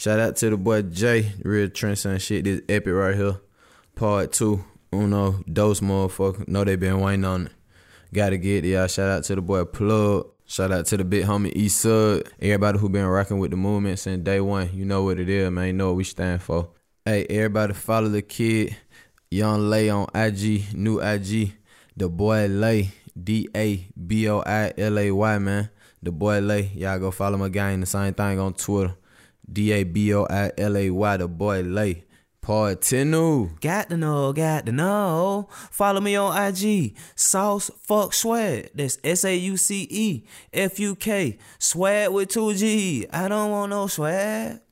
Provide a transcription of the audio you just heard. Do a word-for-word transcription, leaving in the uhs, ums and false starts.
Shout out to the boy Jay, real trendsetter shit. This epic right here. Part two. Uno, dose motherfucker. Know they been waiting on it. Gotta get it, y'all. Shout out to the boy Plug. Shout out to the big homie East Sud. Everybody who been rocking with the movement since day one. You know what it is, man. You know what we stand for. Hey, everybody follow the kid. Young Lay on I G. New I G. The boy Lay. D A B O I L A Y, man. The boy Lay. Y'all go follow my gang. The same thing on Twitter. D A B O I L A Y. The boy Lay. Part ten. Got to know, got to know. Follow me on I G. Sauce Fuck Swag. That's S A U C E F U K. Swag with two G. I don't want no swag.